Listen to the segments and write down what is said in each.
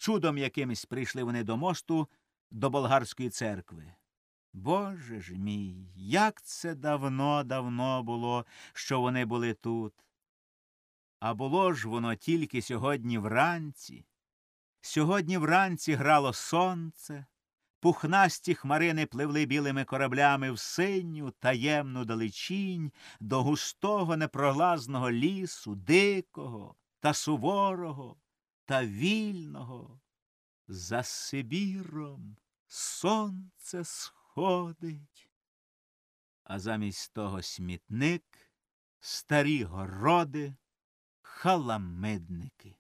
Чудом якимось прийшли вони до мосту, до болгарської церкви. Боже ж мій, як це давно було, що вони були тут. А було ж воно тільки сьогодні вранці. Сьогодні вранці грало сонце, пухнасті хмарини пливли білими кораблями в синю таємну далечінь до густого непролазного лісу, дикого та суворого та вільного. За Сибіром сонце сходить, а замість того смітник, старі городи, халамидники.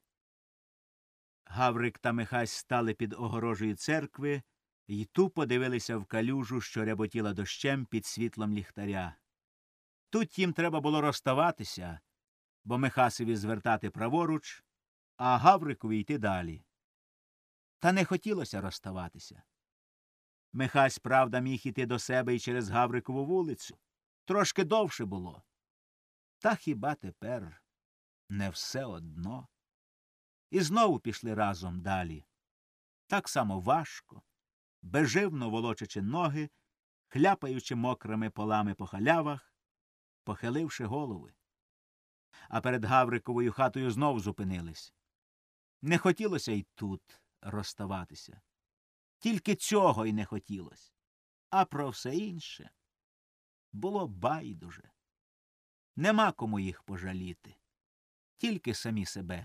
Гаврик та Михась стали під огорожею церкви й тупо дивилися в калюжу, що ряботіла дощем під світлом ліхтаря. Тут їм треба було розставатися, бо Михасові звертати праворуч, а Гаврикові йти далі. Та не хотілося розставатися. Михась, правда, міг іти до себе і через Гаврикову вулицю. Трошки довше було. Та хіба тепер не все одно? І знову пішли разом далі. Так само важко, безживно волочачи ноги, хляпаючи мокрими полами по халявах, похиливши голови. А перед Гавриковою хатою знов зупинились. Не хотілося й тут розставатися. Тільки цього й не хотілося. А про все інше було байдуже. Нема кому їх пожаліти. Тільки самі себе.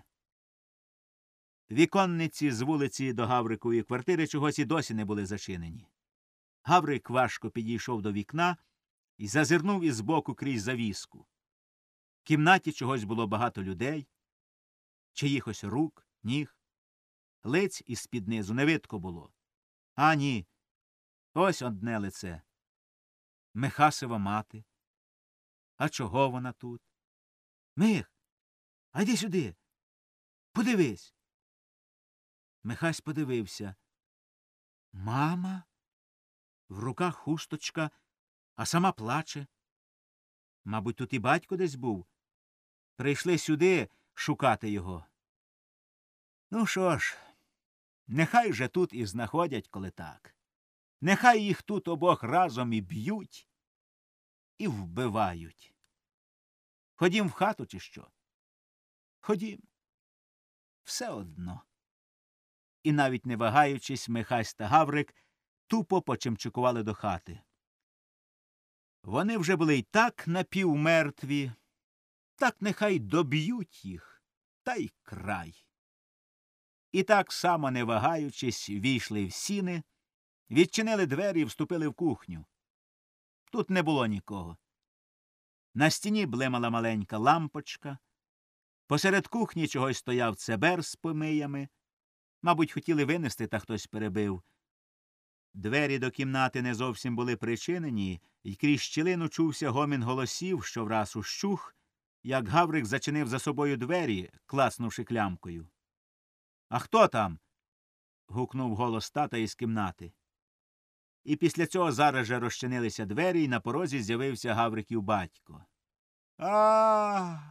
Віконниці з вулиці до Гаврикової квартири чогось і досі не були зачинені. Гаврик важко підійшов до вікна і зазирнув із боку крізь завіску. В кімнаті чогось було багато людей, чиїхось рук, ніг. Лиць із-під низу не видко було. А ні, ось одне лице. Михасова мати. А чого вона тут? Мих, а йди сюди. Подивись. Михась подивився. Мама? В руках хусточка, а сама плаче. Мабуть, тут і батько десь був. Прийшли сюди шукати його. Ну що ж, нехай же тут і знаходять, коли так. Нехай їх тут обох разом і б'ють, і вбивають. Ходім в хату, чи що? Ходім. Все одно. І навіть не вагаючись, Михась та Гаврик тупо почимчикували до хати. Вони вже були й так напівмертві, так нехай доб'ють їх, та й край. І так само, не вагаючись, війшли в сіни, відчинили двері і вступили в кухню. Тут не було нікого. На стіні блимала маленька лампочка, посеред кухні чогось стояв цебер з помиями. Мабуть, хотіли винести, та хтось перебив. Двері до кімнати не зовсім були причинені, і крізь щілину чувся гомін голосів, що враз ущух, як Гаврик зачинив за собою двері, класнувши клямкою. «А хто там?» – гукнув голос тата із кімнати. І після цього зараз же розчинилися двері, і на порозі з'явився Гавриків батько. «А!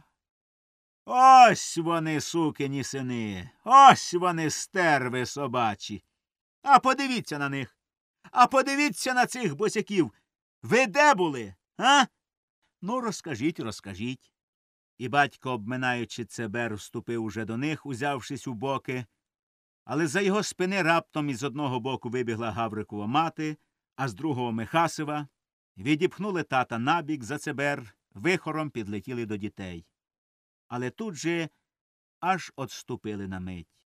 Ось вони, сукині сини! Ось вони, стерви собачі! А подивіться на них! А подивіться на цих босяків! Ви де були, а? Ну, розкажіть. І батько, обминаючи цебер, вступив уже до них, узявшись у боки. Але за його спини раптом із одного боку вибігла Гаврикова мати, а з другого Михасова. Відіпхнули тата набік за цебер, вихором підлетіли до дітей. Але тут же аж отступили на мить.